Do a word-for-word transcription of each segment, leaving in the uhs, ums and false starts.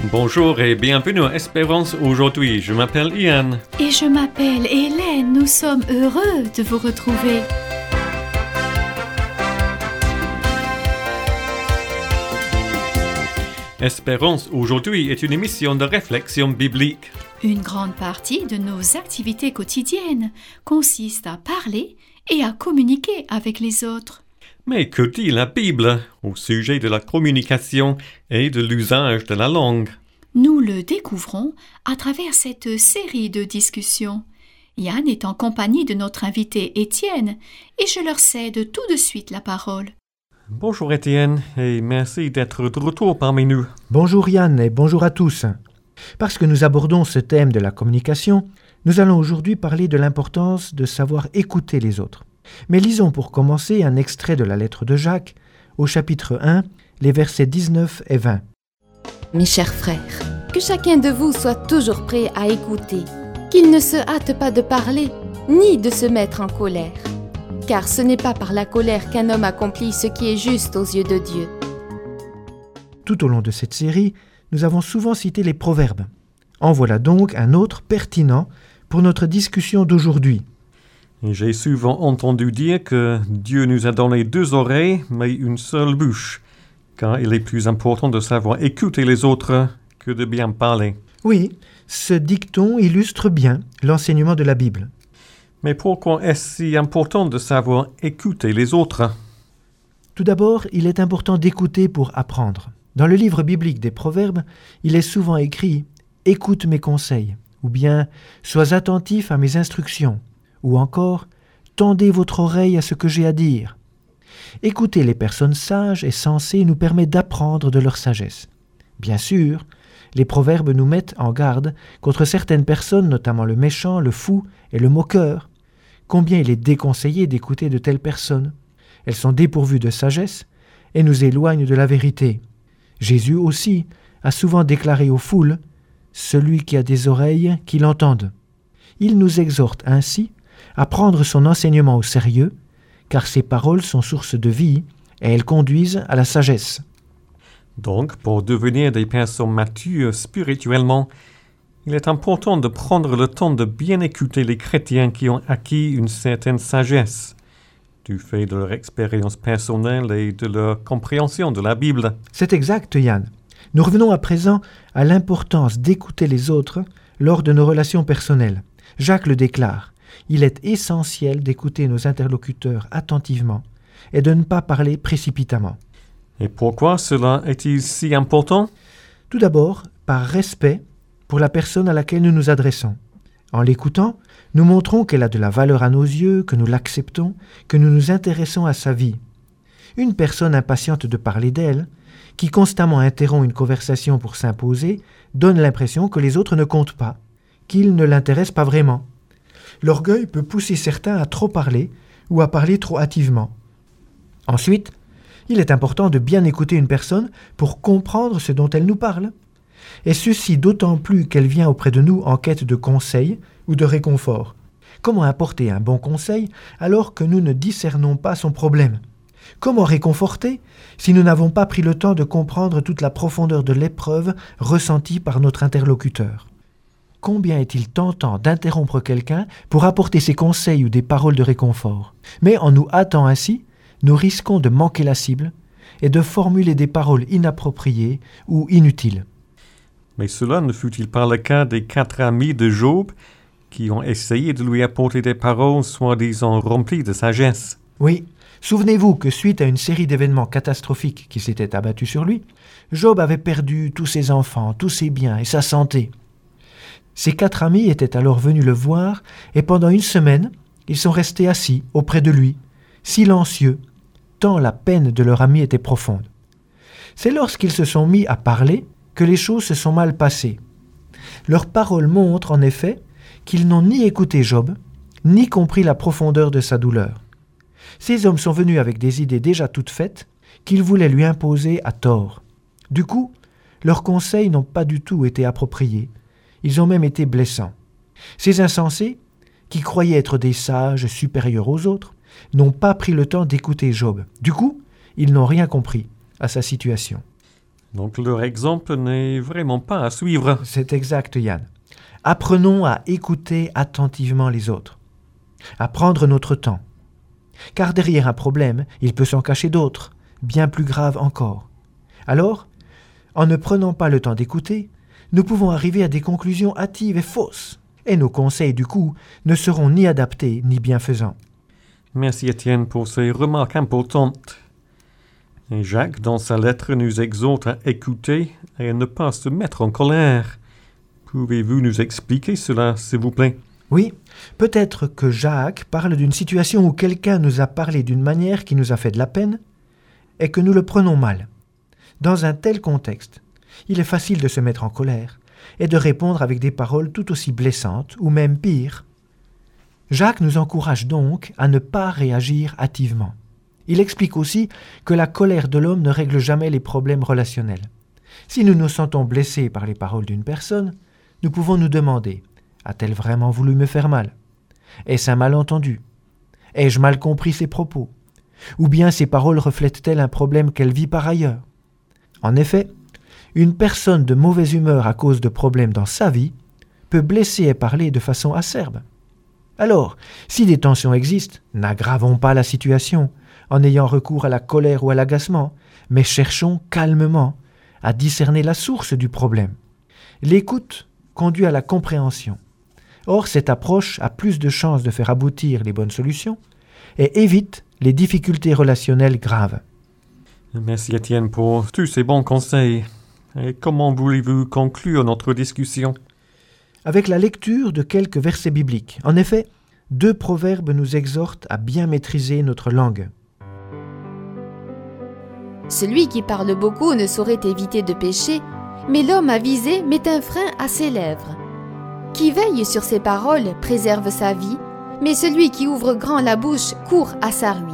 Bonjour et bienvenue à Espérance aujourd'hui. Je m'appelle Ian. Et je m'appelle Hélène. Nous sommes heureux de vous retrouver. Espérance aujourd'hui est une émission de réflexion biblique. Une grande partie de nos activités quotidiennes consiste à parler et à communiquer avec les autres. Mais que dit la Bible au sujet de la communication et de l'usage de la langue? Nous le découvrons à travers cette série de discussions. Yann est en compagnie de notre invité Étienne et je leur cède tout de suite la parole. Bonjour Étienne et merci d'être de retour parmi nous. Bonjour Yann et bonjour à tous. Parce que nous abordons ce thème de la communication, nous allons aujourd'hui parler de l'importance de savoir écouter les autres. Mais lisons pour commencer un extrait de la lettre de Jacques, au chapitre un, les versets dix-neuf et vingt. Mes chers frères, que chacun de vous soit toujours prêt à écouter, qu'il ne se hâte pas de parler, ni de se mettre en colère. Car ce n'est pas par la colère qu'un homme accomplit ce qui est juste aux yeux de Dieu. Tout au long de cette série, nous avons souvent cité les proverbes. En voilà donc un autre pertinent pour notre discussion d'aujourd'hui. J'ai souvent entendu dire que Dieu nous a donné deux oreilles, mais une seule bouche, car il est plus important de savoir écouter les autres que de bien parler. Oui, ce dicton illustre bien l'enseignement de la Bible. Mais pourquoi est-ce si important de savoir écouter les autres? Tout d'abord, il est important d'écouter pour apprendre. Dans le livre biblique des Proverbes, il est souvent écrit « Écoute mes conseils » ou bien « Sois attentif à mes instructions » ou encore « Tendez votre oreille à ce que j'ai à dire ». Écouter les personnes sages et sensées nous permet d'apprendre de leur sagesse. Bien sûr, les proverbes nous mettent en garde contre certaines personnes, notamment le méchant, le fou et le moqueur. Combien il est déconseillé d'écouter de telles personnes. Elles sont dépourvues de sagesse et nous éloignent de la vérité. Jésus aussi a souvent déclaré aux foules « Celui qui a des oreilles, qu'il entende ». Il nous exhorte ainsi à prendre son enseignement au sérieux, car ses paroles sont source de vie et elles conduisent à la sagesse. Donc, pour devenir des personnes matures spirituellement, il est important de prendre le temps de bien écouter les chrétiens qui ont acquis une certaine sagesse, du fait de leur expérience personnelle et de leur compréhension de la Bible. C'est exact, Yann. Nous revenons à présent à l'importance d'écouter les autres lors de nos relations personnelles. Jacques le déclare. Il est essentiel d'écouter nos interlocuteurs attentivement et de ne pas parler précipitamment. Et pourquoi cela est-il si important? Tout d'abord, par respect pour la personne à laquelle nous nous adressons. En l'écoutant, nous montrons qu'elle a de la valeur à nos yeux, que nous l'acceptons, que nous nous intéressons à sa vie. Une personne impatiente de parler d'elle, qui constamment interrompt une conversation pour s'imposer, donne l'impression que les autres ne comptent pas, qu'ils ne l'intéressent pas vraiment. L'orgueil peut pousser certains à trop parler ou à parler trop hâtivement. Ensuite, il est important de bien écouter une personne pour comprendre ce dont elle nous parle. Et ceci d'autant plus qu'elle vient auprès de nous en quête de conseils ou de réconfort. Comment apporter un bon conseil alors que nous ne discernons pas son problème? Comment réconforter si nous n'avons pas pris le temps de comprendre toute la profondeur de l'épreuve ressentie par notre interlocuteur? Combien est-il tentant d'interrompre quelqu'un pour apporter ses conseils ou des paroles de réconfort? Mais en nous hâtant ainsi, nous risquons de manquer la cible et de formuler des paroles inappropriées ou inutiles. Mais cela ne fut-il pas le cas des quatre amis de Job qui ont essayé de lui apporter des paroles soi-disant remplies de sagesse? Oui, souvenez-vous que suite à une série d'événements catastrophiques qui s'étaient abattus sur lui, Job avait perdu tous ses enfants, tous ses biens et sa santé. Ses quatre amis étaient alors venus le voir et pendant une semaine, ils sont restés assis auprès de lui, silencieux, tant la peine de leur ami était profonde. C'est lorsqu'ils se sont mis à parler que les choses se sont mal passées. Leurs paroles montrent en effet qu'ils n'ont ni écouté Job, ni compris la profondeur de sa douleur. Ces hommes sont venus avec des idées déjà toutes faites qu'ils voulaient lui imposer à tort. Du coup, leurs conseils n'ont pas du tout été appropriés. Ils ont même été blessants. Ces insensés, qui croyaient être des sages supérieurs aux autres, n'ont pas pris le temps d'écouter Job. Du coup, ils n'ont rien compris à sa situation. Donc leur exemple n'est vraiment pas à suivre. C'est exact, Yann. Apprenons à écouter attentivement les autres, à prendre notre temps. Car derrière un problème, il peut s'en cacher d'autres, bien plus graves encore. Alors, en ne prenant pas le temps d'écouter, nous pouvons arriver à des conclusions hâtives et fausses. Et nos conseils, du coup, ne seront ni adaptés ni bienfaisants. Merci Étienne pour ces remarques importantes. Et Jacques, dans sa lettre, nous exhorte à écouter et à ne pas se mettre en colère. Pouvez-vous nous expliquer cela, s'il vous plaît? Oui, peut-être que Jacques parle d'une situation où quelqu'un nous a parlé d'une manière qui nous a fait de la peine et que nous le prenons mal. Dans un tel contexte, il est facile de se mettre en colère et de répondre avec des paroles tout aussi blessantes ou même pires. Jacques nous encourage donc à ne pas réagir hâtivement. Il explique aussi que la colère de l'homme ne règle jamais les problèmes relationnels. Si nous nous sentons blessés par les paroles d'une personne, nous pouvons nous demander « A-t-elle vraiment voulu me faire mal ? Est-ce un malentendu ? Ai-je mal compris ses propos ? Ou bien ces paroles reflètent-elles un problème qu'elle vit par ailleurs ?» En effet, une personne de mauvaise humeur à cause de problèmes dans sa vie peut blesser et parler de façon acerbe. Alors, si des tensions existent, n'aggravons pas la situation en ayant recours à la colère ou à l'agacement, mais cherchons calmement à discerner la source du problème. L'écoute conduit à la compréhension. Or, cette approche a plus de chances de faire aboutir les bonnes solutions et évite les difficultés relationnelles graves. Merci Étienne pour tous ces bons conseils. Et comment voulez-vous conclure notre discussion? Avec la lecture de quelques versets bibliques. En effet, deux proverbes nous exhortent à bien maîtriser notre langue. Celui qui parle beaucoup ne saurait éviter de pécher, mais l'homme avisé met un frein à ses lèvres. Qui veille sur ses paroles préserve sa vie, mais celui qui ouvre grand la bouche court à sa ruine.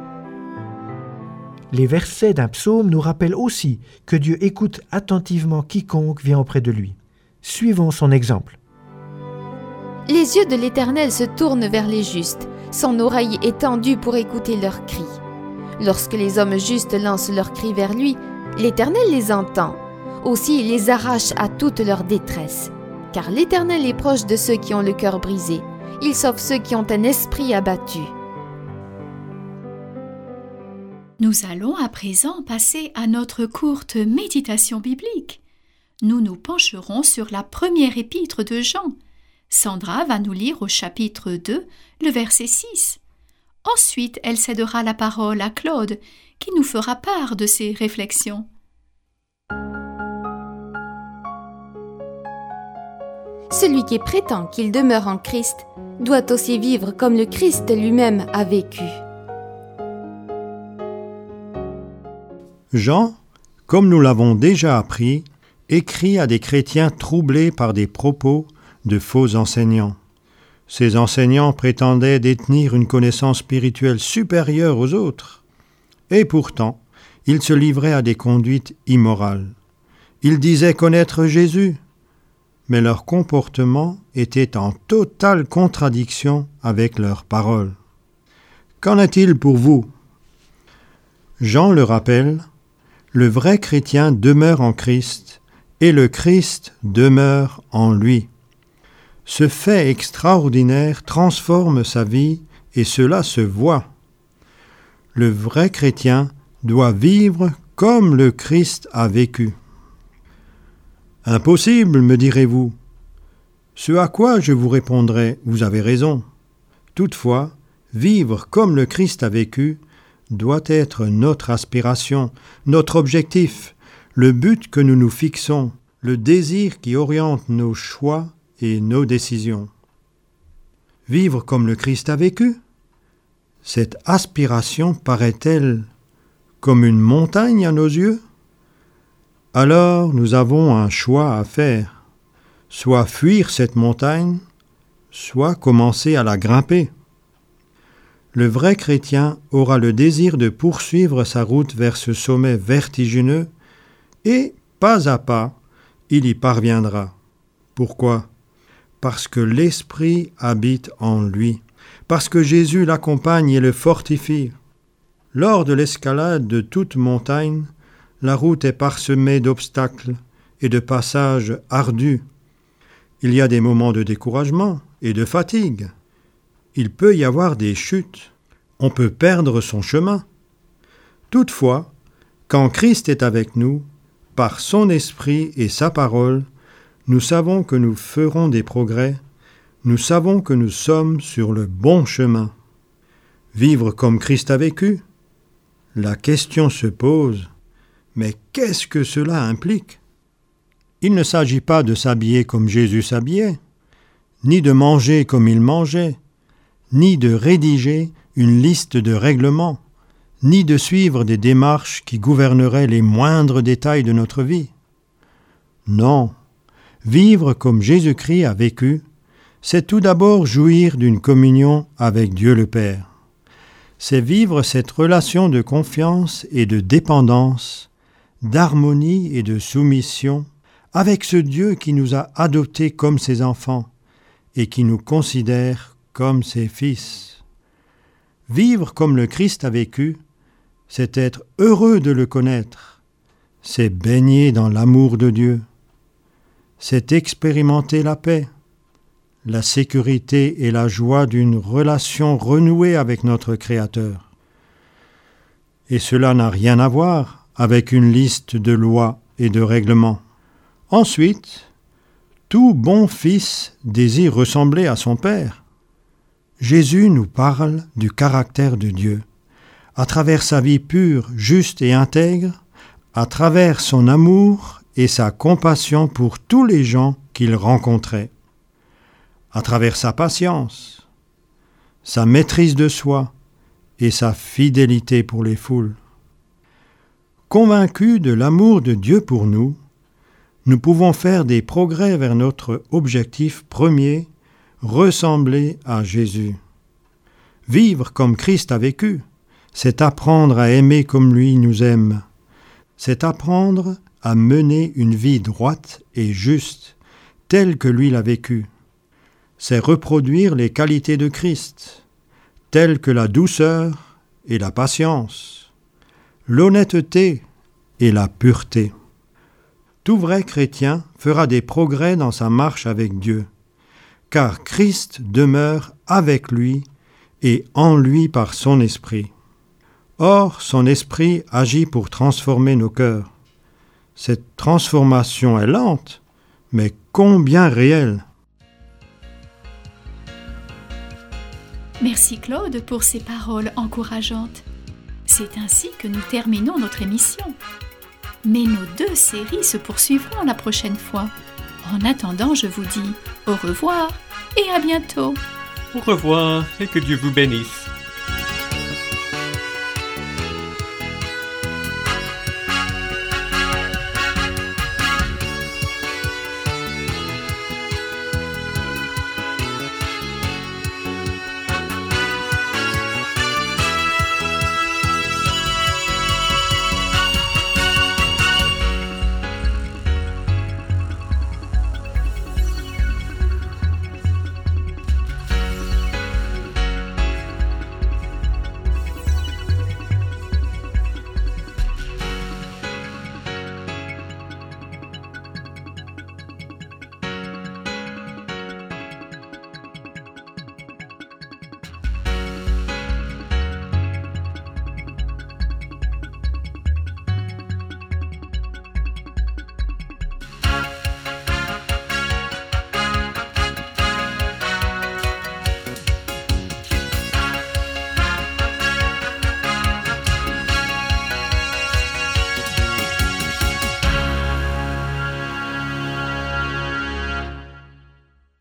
Les versets d'un psaume nous rappellent aussi que Dieu écoute attentivement quiconque vient auprès de lui. Suivons son exemple. Les yeux de l'Éternel se tournent vers les justes, son oreille est tendue pour écouter leurs cris. Lorsque les hommes justes lancent leurs cris vers lui, l'Éternel les entend. Aussi il les arrache à toute leur détresse. Car l'Éternel est proche de ceux qui ont le cœur brisé. Il sauve ceux qui ont un esprit abattu. Nous allons à présent passer à notre courte méditation biblique. Nous nous pencherons sur la première épître de Jean. Sandra va nous lire au chapitre deux, le verset six. Ensuite, elle cédera la parole à Claude, qui nous fera part de ses réflexions. Celui qui prétend qu'il demeure en Christ doit aussi vivre comme le Christ lui-même a vécu. Jean, comme nous l'avons déjà appris, écrit à des chrétiens troublés par des propos de faux enseignants. Ces enseignants prétendaient détenir une connaissance spirituelle supérieure aux autres. Et pourtant, ils se livraient à des conduites immorales. Ils disaient connaître Jésus, mais leur comportement était en totale contradiction avec leurs paroles. Qu'en est-il pour vous? Jean le rappelle, le vrai chrétien demeure en Christ et le Christ demeure en lui. Ce fait extraordinaire transforme sa vie et cela se voit. Le vrai chrétien doit vivre comme le Christ a vécu. Impossible, me direz-vous. Ce à quoi je vous répondrai, vous avez raison. Toutefois, vivre comme le Christ a vécu doit être notre aspiration, notre objectif, le but que nous nous fixons, le désir qui oriente nos choix et nos décisions. Vivre comme le Christ a vécu? Cette aspiration paraît-elle comme une montagne à nos yeux? Alors nous avons un choix à faire, soit fuir cette montagne, soit commencer à la grimper. Le vrai chrétien aura le désir de poursuivre sa route vers ce sommet vertigineux et, pas à pas, il y parviendra. Pourquoi? Parce que l'Esprit habite en lui, parce que Jésus l'accompagne et le fortifie. Lors de l'escalade de toute montagne, la route est parsemée d'obstacles et de passages ardus. Il y a des moments de découragement et de fatigue. Il peut y avoir des chutes. On peut perdre son chemin. Toutefois, quand Christ est avec nous, par son esprit et sa parole, nous savons que nous ferons des progrès. Nous savons que nous sommes sur le bon chemin. Vivre comme Christ a vécu? La question se pose, mais qu'est-ce que cela implique? Il ne s'agit pas de s'habiller comme Jésus s'habillait, ni de manger comme il mangeait, ni de rédiger une liste de règlements, ni de suivre des démarches qui gouverneraient les moindres détails de notre vie. Non, vivre comme Jésus-Christ a vécu, c'est tout d'abord jouir d'une communion avec Dieu le Père. C'est vivre cette relation de confiance et de dépendance, d'harmonie et de soumission avec ce Dieu qui nous a adoptés comme ses enfants et qui nous considère comme ses fils. Vivre comme le Christ a vécu, c'est être heureux de le connaître, c'est baigner dans l'amour de Dieu, c'est expérimenter la paix, la sécurité et la joie d'une relation renouée avec notre Créateur. Et cela n'a rien à voir avec une liste de lois et de règlements. Ensuite, tout bon fils désire ressembler à son Père. Jésus nous parle du caractère de Dieu, à travers sa vie pure, juste et intègre, à travers son amour et sa compassion pour tous les gens qu'il rencontrait, à travers sa patience, sa maîtrise de soi et sa fidélité pour les foules. Convaincus de l'amour de Dieu pour nous, nous pouvons faire des progrès vers notre objectif premier, ressembler à Jésus. Vivre comme Christ a vécu, c'est apprendre à aimer comme lui nous aime. C'est apprendre à mener une vie droite et juste, telle que lui l'a vécue. C'est reproduire les qualités de Christ, telles que la douceur et la patience, l'honnêteté et la pureté. Tout vrai chrétien fera des progrès dans sa marche avec Dieu, car Christ demeure avec lui et en lui par son esprit. Or, son esprit agit pour transformer nos cœurs. Cette transformation est lente, mais combien réelle. Merci Claude pour ces paroles encourageantes. C'est ainsi que nous terminons notre émission. Mais nos deux séries se poursuivront la prochaine fois. En attendant, je vous dis au revoir et à bientôt. Au revoir et que Dieu vous bénisse.